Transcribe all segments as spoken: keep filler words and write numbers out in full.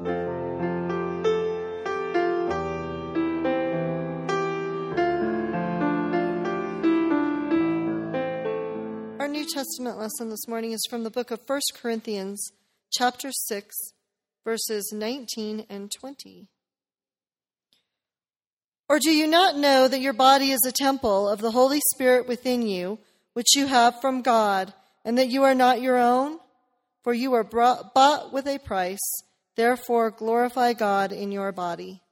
Our New Testament lesson this morning is from the book of First Corinthians, chapter six, verses nineteen and twenty. Or do you not know that your body is a temple of the Holy Spirit within you, which you have from God, and that you are not your own? For you are brought, bought with a price. Therefore, glorify God in your body.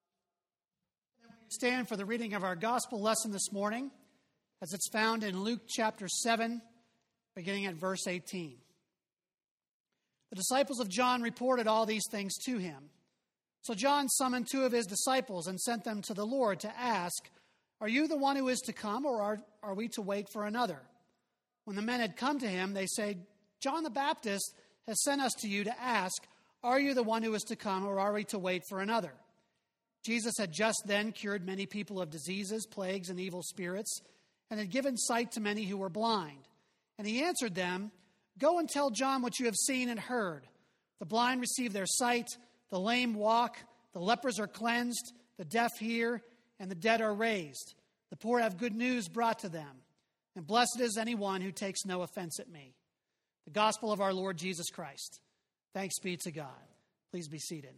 Stand for the reading of our gospel lesson this morning, as it's found in Luke chapter seven, beginning at verse eighteen. The disciples of John reported all these things to him. So John summoned two of his disciples and sent them to the Lord to ask, "Are you the one who is to come, or are, are we to wait for another?" When the men had come to him, they said, "John the Baptist has sent us to you to ask, 'Are you the one who is to come, or are we to wait for another?'" Jesus had just then cured many people of diseases, plagues, and evil spirits, and had given sight to many who were blind. And he answered them, "Go and tell John what you have seen and heard. The blind receive their sight, the lame walk, the lepers are cleansed, the deaf hear, and the dead are raised. The poor have good news brought to them. And blessed is anyone who takes no offense at me." The gospel of our Lord Jesus Christ. Thanks be to God. Please be seated.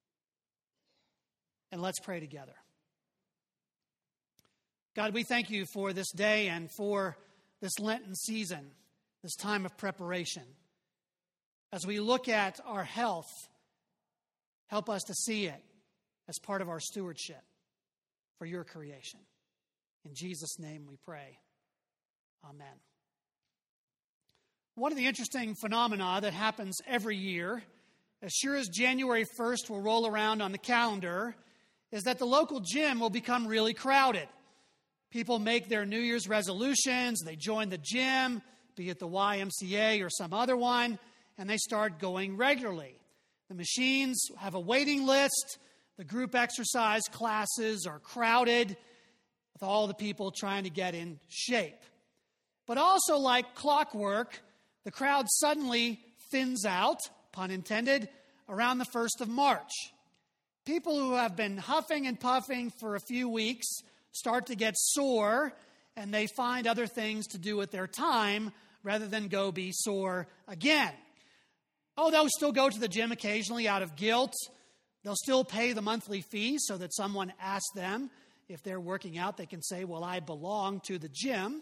And let's pray together. God, we thank you for this day and for this Lenten season, this time of preparation. As we look at our health, help us to see it as part of our stewardship for your creation. In Jesus' name we pray. Amen. One of the interesting phenomena that happens every year, as sure as January first will roll around on the calendar, is that the local gym will become really crowded. People make their New Year's resolutions, they join the gym, be it the Y M C A or some other one, and they start going regularly. The machines have a waiting list, the group exercise classes are crowded with all the people trying to get in shape. But also, like clockwork, the crowd suddenly thins out, pun intended, around the first of March. People who have been huffing and puffing for a few weeks start to get sore, and they find other things to do with their time rather than go be sore again. Oh, they'll still go to the gym occasionally out of guilt. They'll still pay the monthly fee so that someone asks them if they're working out. They can say, "Well, I belong to the gym."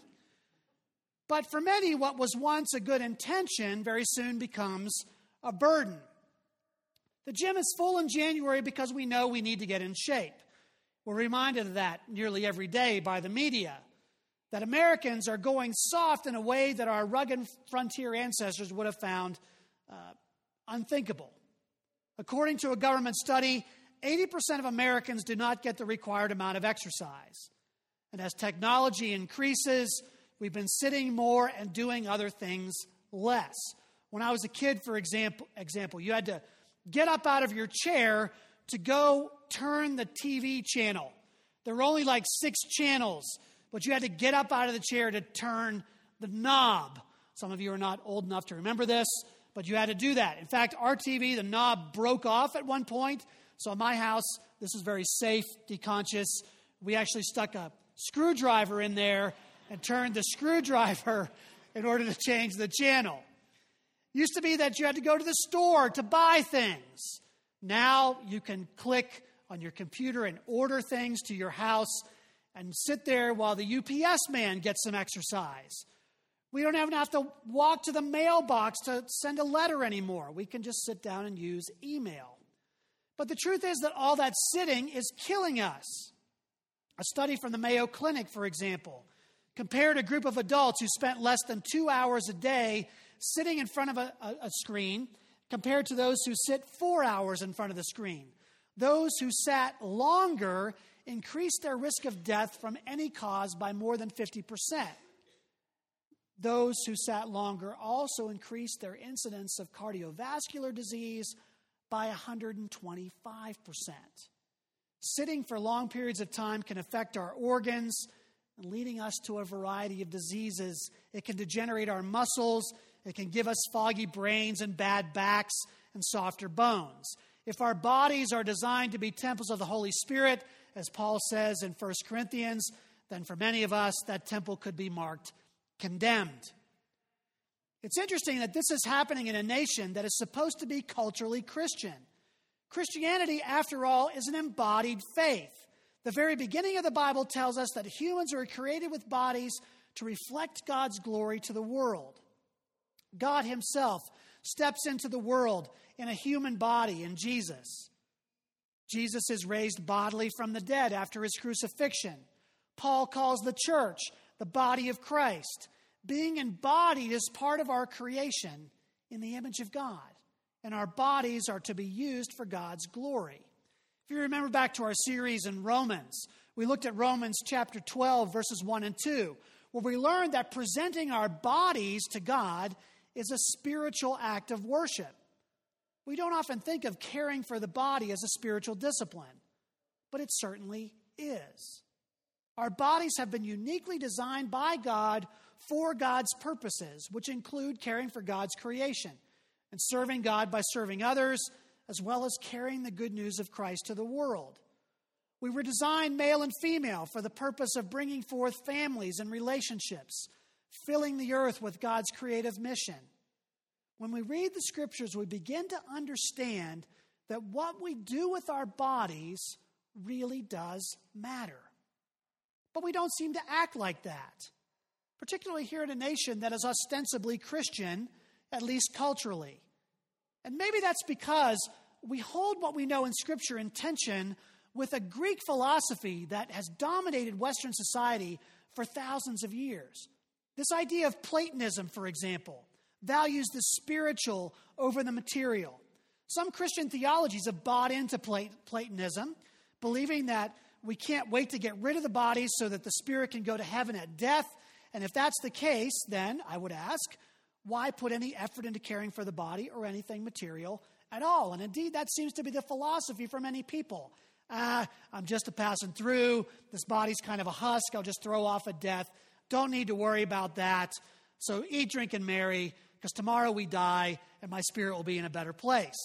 But for many, what was once a good intention very soon becomes a burden. The gym is full in January because we know we need to get in shape. We're reminded of that nearly every day by the media, that Americans are going soft in a way that our rugged frontier ancestors would have found uh, unthinkable. According to a government study, eighty percent of Americans do not get the required amount of exercise. And as technology increases, we've been sitting more and doing other things less. When I was a kid, for example, example, you had to get up out of your chair to go turn the T V channel. There were only like six channels, but you had to get up out of the chair to turn the knob. Some of you are not old enough to remember this, but you had to do that. In fact, our T V, the knob broke off at one point. So in my house, this is very safety conscious. We actually stuck a screwdriver in there and turned the screwdriver in order to change the channel. It used to be that you had to go to the store to buy things. Now you can click on your computer and order things to your house and sit there while the U P S man gets some exercise. We don't even have to walk to the mailbox to send a letter anymore. We can just sit down and use email. But the truth is that all that sitting is killing us. A study from the Mayo Clinic, for example, compared a group of adults who spent less than two hours a day sitting in front of a, a, a screen compared to those who sit four hours in front of the screen. Those who sat longer increased their risk of death from any cause by more than fifty percent. Those who sat longer also increased their incidence of cardiovascular disease by one hundred twenty-five percent. Sitting for long periods of time can affect our organs, leading us to a variety of diseases. It can degenerate our muscles. It can give us foggy brains and bad backs and softer bones. If our bodies are designed to be temples of the Holy Spirit, as Paul says in First Corinthians, then for many of us, that temple could be marked condemned. It's interesting that this is happening in a nation that is supposed to be culturally Christian. Christianity, after all, is an embodied faith. The very beginning of the Bible tells us that humans are created with bodies to reflect God's glory to the world. God himself steps into the world in a human body in Jesus. Jesus is raised bodily from the dead after his crucifixion. Paul calls the church the body of Christ. Being embodied is part of our creation in the image of God, and our bodies are to be used for God's glory. If you remember back to our series in Romans, we looked at Romans chapter twelve, verses one and two, where we learned that presenting our bodies to God is a spiritual act of worship. We don't often think of caring for the body as a spiritual discipline, but it certainly is. Our bodies have been uniquely designed by God for God's purposes, which include caring for God's creation and serving God by serving others, as well as carrying the good news of Christ to the world. We were designed male and female for the purpose of bringing forth families and relationships, filling the earth with God's creative mission. When we read the scriptures, we begin to understand that what we do with our bodies really does matter. But we don't seem to act like that, particularly here in a nation that is ostensibly Christian, at least culturally. And maybe that's because we hold what we know in Scripture in tension with a Greek philosophy that has dominated Western society for thousands of years. This idea of Platonism, for example, values the spiritual over the material. Some Christian theologies have bought into Platonism, believing that we can't wait to get rid of the body so that the spirit can go to heaven at death. And if that's the case, then I would ask, why put any effort into caring for the body or anything material at all? And indeed, that seems to be the philosophy for many people. Ah, I'm just a passing through. This body's kind of a husk. I'll just throw off at death. Don't need to worry about that. So eat, drink, and marry, because tomorrow we die and my spirit will be in a better place.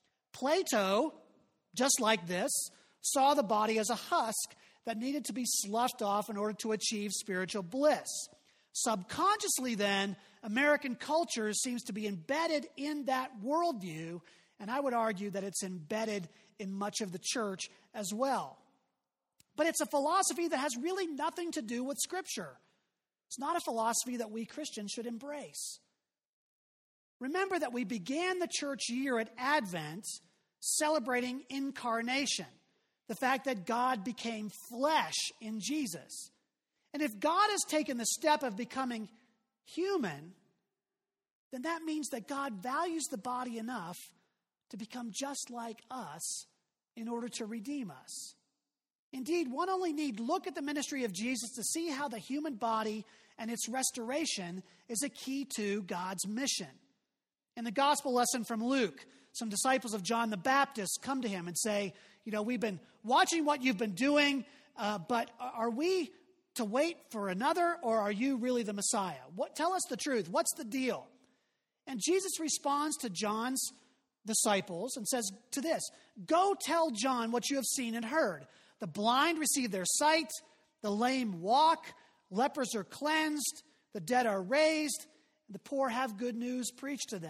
Plato, just like this, saw the body as a husk that needed to be sloughed off in order to achieve spiritual bliss. Subconsciously, then, American culture seems to be embedded in that worldview, and I would argue that it's embedded in much of the church as well. But it's a philosophy that has really nothing to do with Scripture. It's not a philosophy that we Christians should embrace. Remember that we began the church year at Advent celebrating incarnation, the fact that God became flesh in Jesus. And if God has taken the step of becoming human, then that means that God values the body enough to become just like us in order to redeem us. Indeed, one only need look at the ministry of Jesus to see how the human body and its restoration is a key to God's mission. In the gospel lesson from Luke, some disciples of John the Baptist come to him and say, you know, we've been watching what you've been doing, uh, but are we to wait for another, or are you really the Messiah? What, tell us the truth. What's the deal? And Jesus responds to John's disciples and says to this, go tell John what you have seen and heard. The blind receive their sight, the lame walk, lepers are cleansed, the dead are raised, the poor have good news preached to them.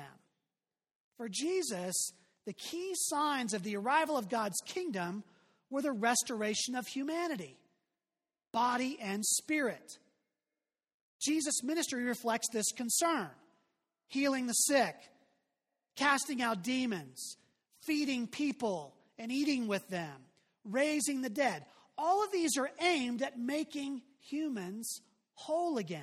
For Jesus, the key signs of the arrival of God's kingdom were the restoration of humanity, body and spirit. Jesus' ministry reflects this concern: healing the sick, casting out demons, feeding people and eating with them, raising the dead. All of these are aimed at making humans whole again,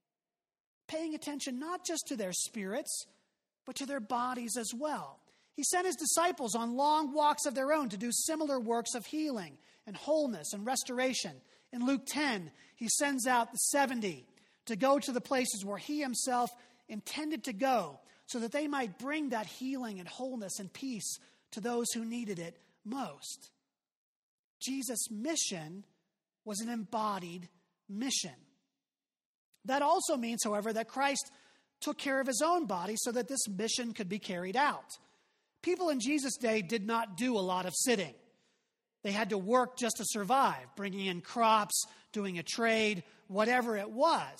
paying attention not just to their spirits, but to their bodies as well. He sent his disciples on long walks of their own to do similar works of healing and wholeness and restoration. In Luke ten, he sends out the seventy to go to the places where he himself intended to go, so that they might bring that healing and wholeness and peace to those who needed it most. Jesus' mission was an embodied mission. That also means, however, that Christ took care of his own body so that this mission could be carried out. People in Jesus' day did not do a lot of sitting. They had to work just to survive, bringing in crops, doing a trade, whatever it was,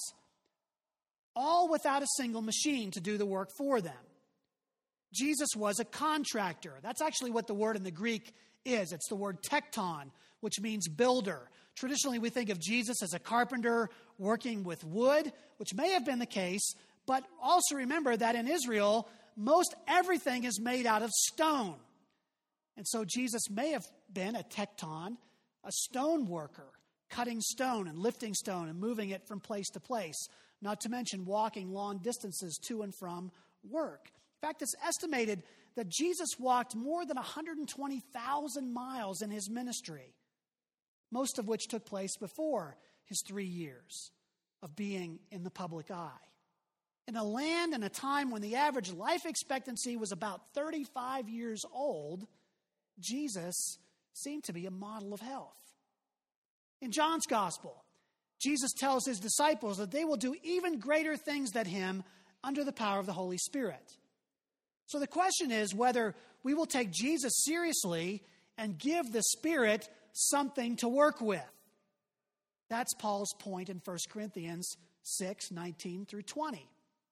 all without a single machine to do the work for them. Jesus was a contractor. That's actually what the word in the Greek is. It's the word tekton, which means builder. Traditionally, we think of Jesus as a carpenter working with wood, which may have been the case, but also remember that in Israel, most everything is made out of stone. And so Jesus may have been a tekton, a stone worker, cutting stone and lifting stone and moving it from place to place, not to mention walking long distances to and from work. In fact, it's estimated that Jesus walked more than one hundred twenty thousand miles in his ministry, most of which took place before his three years of being in the public eye. In a land and a time when the average life expectancy was about thirty-five years old, Jesus seemed to be a model of health. In John's gospel, Jesus tells his disciples that they will do even greater things than him under the power of the Holy Spirit. So the question is whether we will take Jesus seriously and give the Spirit something to work with. That's Paul's point in First Corinthians six, nineteen through twenty.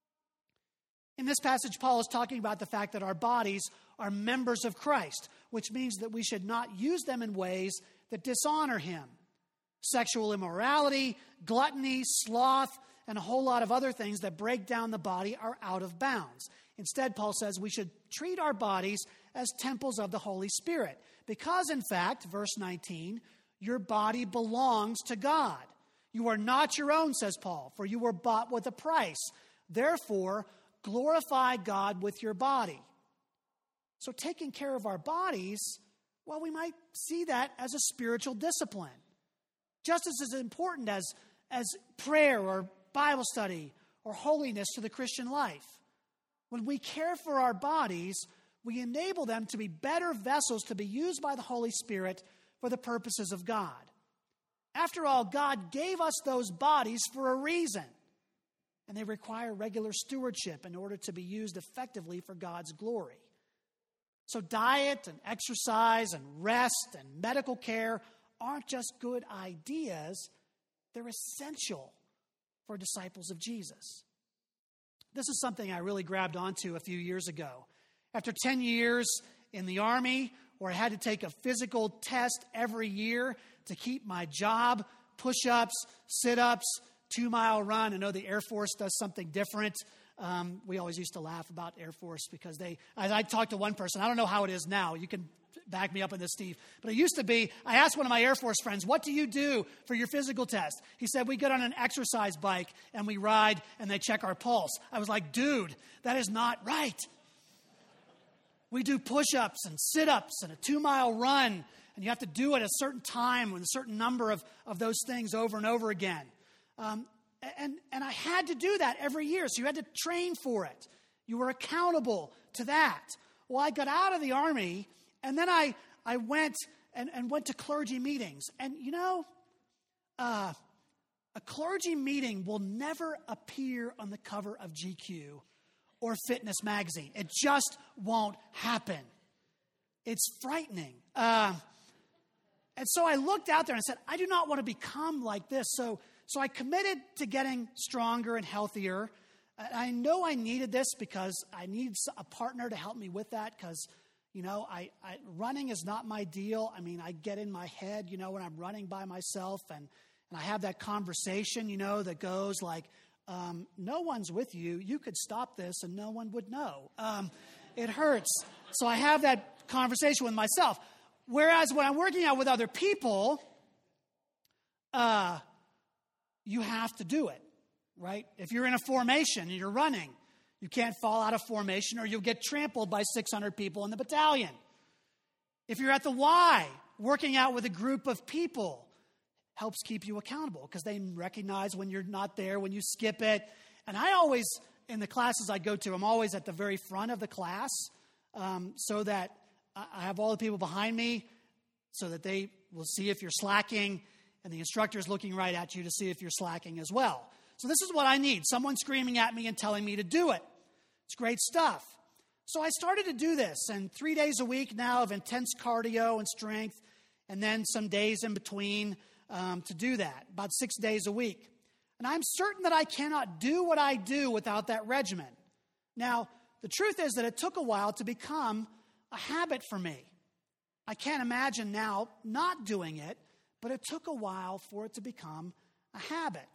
In this passage, Paul is talking about the fact that our bodies are members of Christ, which means that we should not use them in ways that dishonor him. Sexual immorality, gluttony, sloth, and a whole lot of other things that break down the body are out of bounds. Instead, Paul says we should treat our bodies as temples of the Holy Spirit. Because, in fact, verse nineteen, your body belongs to God. You are not your own, says Paul, for you were bought with a price. Therefore, glorify God with your body. So taking care of our bodies, well, we might see that as a spiritual discipline. Just as important as, as prayer or Bible study or holiness to the Christian life. When we care for our bodies, we enable them to be better vessels to be used by the Holy Spirit for the purposes of God. After all, God gave us those bodies for a reason, and they require regular stewardship in order to be used effectively for God's glory. So diet and exercise and rest and medical care aren't just good ideas, they're essential for disciples of Jesus. This is something I really grabbed onto a few years ago. After ten years in the Army, where I had to take a physical test every year to keep my job, push-ups, sit-ups, two-mile run. I know the Air Force does something different. Um, we always used to laugh about Air Force because they, I, I talked to one person, I don't know how it is now. You can back me up on this, Steve. But it used to be, I asked one of my Air Force friends, what do you do for your physical test? He said, we get on an exercise bike and we ride and they check our pulse. I was like, dude, that is not right. We do push-ups and sit-ups and a two-mile run, and you have to do it at a certain time with a certain number of, of those things over and over again. Um, and, and I had to do that every year, so you had to train for it. You were accountable to that. Well, I got out of the Army, and then I, I went and, and went to clergy meetings. And, you know, uh, a clergy meeting will never appear on the cover of G Q or Fitness Magazine. It just won't happen. It's frightening. Uh, and so I looked out there and said, I do not want to become like this. So, so I committed to getting stronger and healthier. I know I needed this because I need a partner to help me with that because, you know, I, I running is not my deal. I mean, I get in my head, you know, when I'm running by myself and, and I have that conversation, you know, that goes like, Um, no one's with you. You could stop this and no one would know. Um, it hurts. So I have that conversation with myself. Whereas when I'm working out with other people, uh, you have to do it, right? If you're in a formation and you're running, you can't fall out of formation or you'll get trampled by six hundred people in the battalion. If you're at the Y, working out with a group of people, helps keep you accountable because they recognize when you're not there, when you skip it. And I always, in the classes I go to, I'm always at the very front of the class um, so that I have all the people behind me so that they will see if you're slacking and the instructor is looking right at you to see if you're slacking as well. So this is what I need, someone screaming at me and telling me to do it. It's great stuff. So I started to do this, and three days a week now of intense cardio and strength, and then some days in between um, to do that, about six days a week. And I'm certain that I cannot do what I do without that regimen. Now, the truth is that it took a while to become a habit for me. I can't imagine now not doing it, but it took a while for it to become a habit.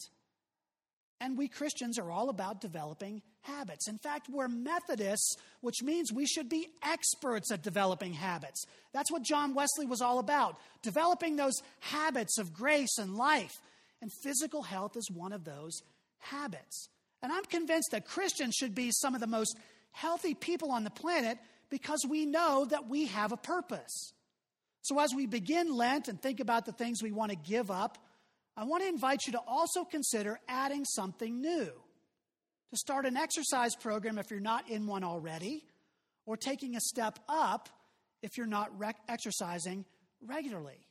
And we Christians are all about developing habits. In fact, we're Methodists, which means we should be experts at developing habits. That's what John Wesley was all about, developing those habits of grace and life. And physical health is one of those habits. And I'm convinced that Christians should be some of the most healthy people on the planet because we know that we have a purpose. So as we begin Lent and think about the things we want to give up, I want to invite you to also consider adding something new. To start an exercise program if you're not in one already, or taking a step up if you're not rec- exercising regularly.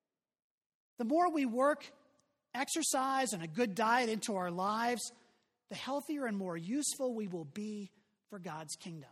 The more we work exercise and a good diet into our lives, the healthier and more useful we will be for God's kingdom.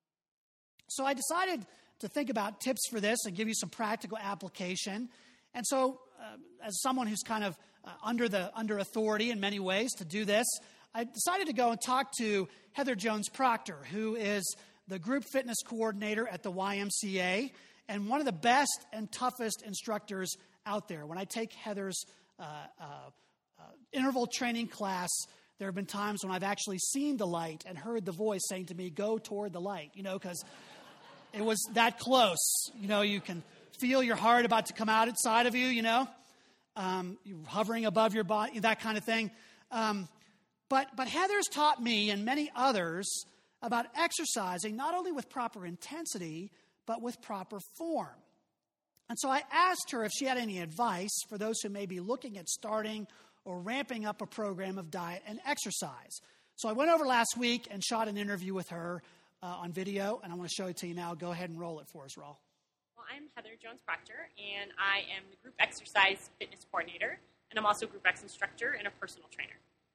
So I decided to think about tips for this and give you some practical application. And so uh, as someone who's kind of uh, under the under authority in many ways to do this, I decided to go and talk to Heather Jones Proctor, who is the group fitness coordinator at the Y M C A and one of the best and toughest instructors out there. When I take Heather's uh, uh, uh, interval training class, there have been times when I've actually seen the light and heard the voice saying to me, go toward the light, you know, because it was that close. You know, you can feel your heart about to come out inside of you, you know, um, you're hovering above your body, that kind of thing. Um, but, but Heather's taught me and many others about exercising not only with proper intensity, but with proper form. And so I asked her if she had any advice for those who may be looking at starting or ramping up a program of diet and exercise. So I went over last week and shot an interview with her uh, on video, and I want to show it to you now. Go ahead and roll it for us, Raul. Well, I'm Heather Jones Proctor, and I am the group exercise fitness coordinator, and I'm also a group X instructor and a personal trainer.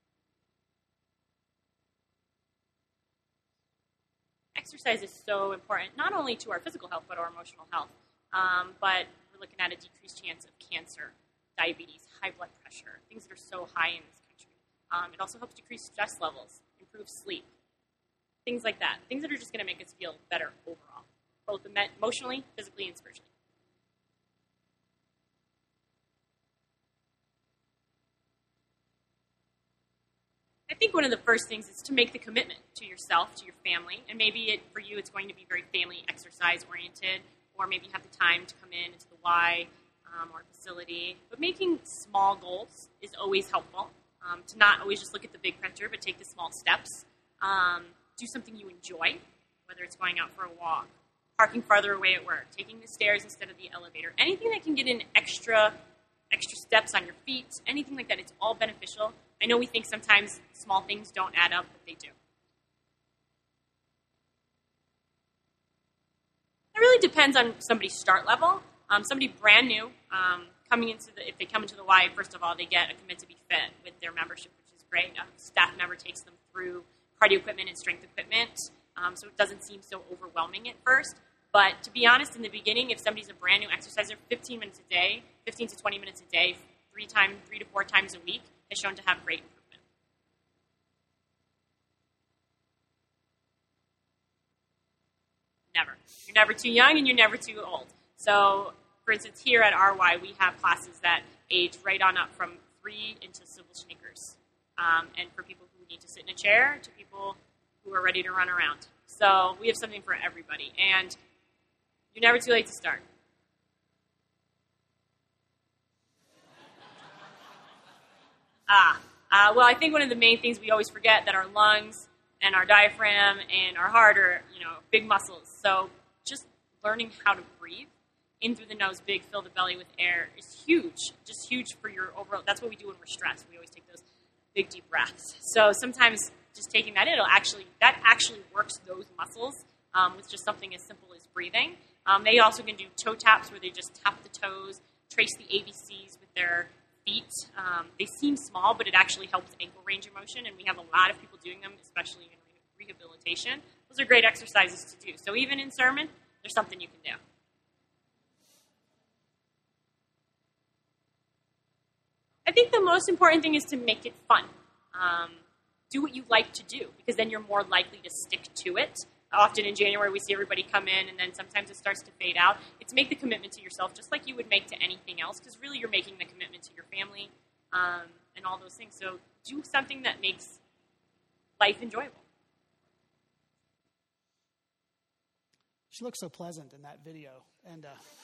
Exercise is so important, not only to our physical health, but our emotional health. Um, but we're looking at a decreased chance of cancer, diabetes, high blood pressure, things that are so high in this country. Um, it also helps decrease stress levels, improve sleep, things like that. Things that are just going to make us feel better overall, both emotionally, physically, and spiritually. I think one of the first things is to make the commitment to yourself, to your family, and maybe it, for you it's going to be very family exercise oriented, or maybe you have the time to come in into the Y um, or facility. But making small goals is always helpful, um, to not always just look at the big picture, but take the small steps. Um, do something you enjoy, whether it's going out for a walk, parking farther away at work, taking the stairs instead of the elevator, anything that can get in extra extra steps on your feet, anything like that. It's all beneficial. I know we think sometimes small things don't add up, but they do. It really depends on somebody's start level. Um, somebody brand new, um, coming into the, if they come into the Y, first of all, they get a commit to be fit with their membership, which is great. A staff member takes them through cardio equipment and strength equipment, um, so it doesn't seem so overwhelming at first. But to be honest, in the beginning, if somebody's a brand new exerciser, fifteen minutes a day, fifteen to twenty minutes a day, three times, three to four times a week, is shown to have great improvement. Never. You're never too young and you're never too old. So, for instance, here at R Y, we have classes that age right on up from three into civil sneakers. Um, and for people who need to sit in a chair to people who are ready to run around. So we have something for everybody. And you're never too late to start. Ah, uh, well, I think one of the main things we always forget that our lungs and our diaphragm and our heart are, you know, big muscles. So just learning how to breathe in through the nose, big, fill the belly with air is huge. Just huge for your overall. That's what we do when we're stressed. We always take those big, deep breaths. So sometimes just taking that in, it'll actually that actually works those muscles um, with just something as simple as breathing. Um, they also can do toe taps where they just tap the toes, trace the A B Cs with their feet. Um, they seem small, but it actually helps ankle range of motion, and we have a lot of people doing them, especially in re- rehabilitation. those are great exercises to do. So even in sermon, there's something you can do. I think the most important thing is to make it fun. Um, do what you like to do, because then you're more likely to stick to it. Often in January, we see everybody come in, and then sometimes it starts to fade out. It's make the commitment to yourself just like you would make to anything else, because really you're making the commitment to your family um, and all those things. So do something that makes life enjoyable. She looks so pleasant in that video, and uh,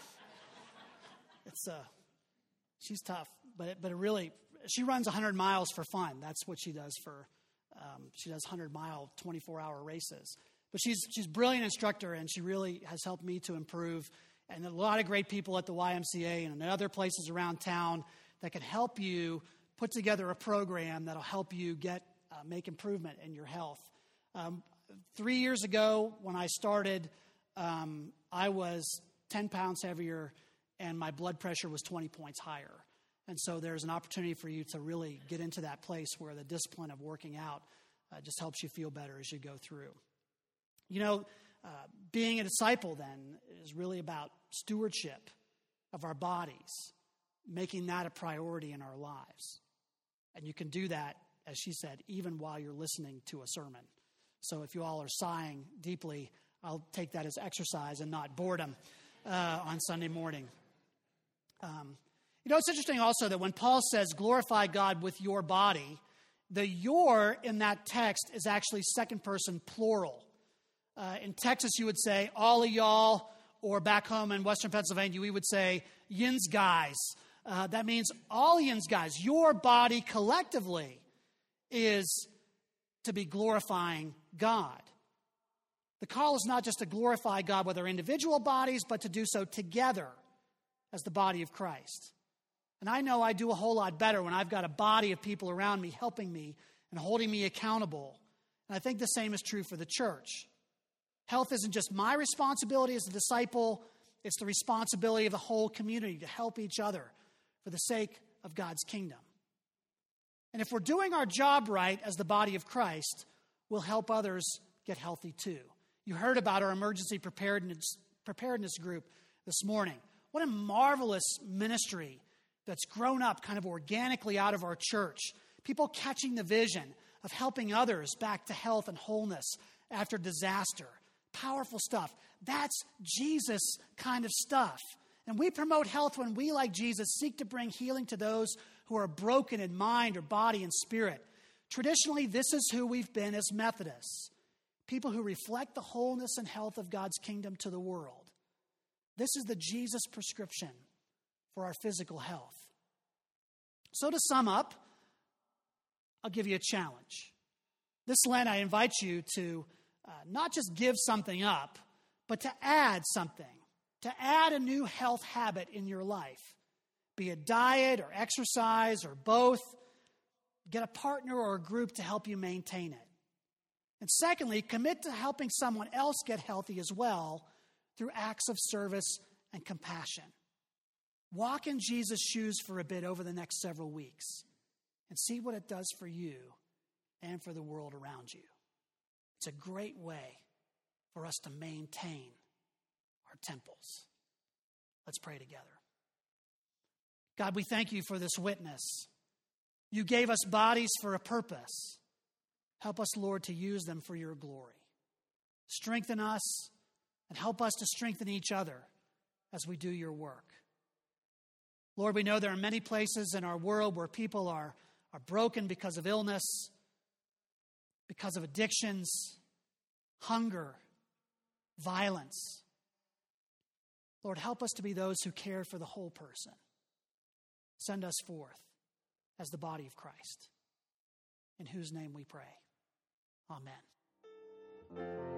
it's uh, she's tough, but it, but it really, she runs one hundred miles for fun. That's what she does for, um, she does one hundred mile, twenty-four hour races. But she's she's a brilliant instructor, and she really has helped me to improve. And a lot of great people at the Y M C A and in other places around town that can help you put together a program that'll help you get uh, make improvement in your health. Um, three years ago, when I started, um, I was ten pounds heavier, and my blood pressure was twenty points higher. And so there's an opportunity for you to really get into that place where the discipline of working out uh, just helps you feel better as you go through. You know, uh, being a disciple then is really about stewardship of our bodies, making that a priority in our lives. And you can do that, as she said, even while you're listening to a sermon. So if you all are sighing deeply, I'll take that as exercise and not boredom uh, on Sunday morning. Um, you know, it's interesting also that when Paul says, glorify God with your body, the your in that text is actually second person plural. Uh, in Texas, you would say, all of y'all, or back home in Western Pennsylvania, we would say, yins guys. Uh, that means all yins guys. Your body collectively is to be glorifying God. The call is not just to glorify God with our individual bodies, but to do so together as the body of Christ. And I know I do a whole lot better when I've got a body of people around me helping me and holding me accountable. And I think the same is true for the church. Health isn't just my responsibility as a disciple, it's the responsibility of the whole community to help each other for the sake of God's kingdom. And if we're doing our job right as the body of Christ, we'll help others get healthy too. You heard about our emergency preparedness, preparedness group this morning. What a marvelous ministry that's grown up kind of organically out of our church. People catching the vision of helping others back to health and wholeness after disaster. Powerful stuff. That's Jesus kind of stuff. And we promote health when we, like Jesus, seek to bring healing to those who are broken in mind or body and spirit. Traditionally, this is who we've been as Methodists. People who reflect the wholeness and health of God's kingdom to the world. This is the Jesus prescription for our physical health. So to sum up, I'll give you a challenge. This Lent, I invite you to uh, not just give something up, but to add something, to add a new health habit in your life. Be it diet or exercise or both. Get a partner or a group to help you maintain it. And secondly, commit to helping someone else get healthy as well through acts of service and compassion. Walk in Jesus' shoes for a bit over the next several weeks and see what it does for you and for the world around you. It's a great way for us to maintain our temples. Let's pray together. God, we thank you for this witness. You gave us bodies for a purpose. Help us, Lord, to use them for your glory. Strengthen us and help us to strengthen each other as we do your work. Lord, we know there are many places in our world where people are, are broken because of illness, because of addictions, hunger, violence. Lord, help us to be those who care for the whole person. Send us forth as the body of Christ, in whose name we pray. Amen.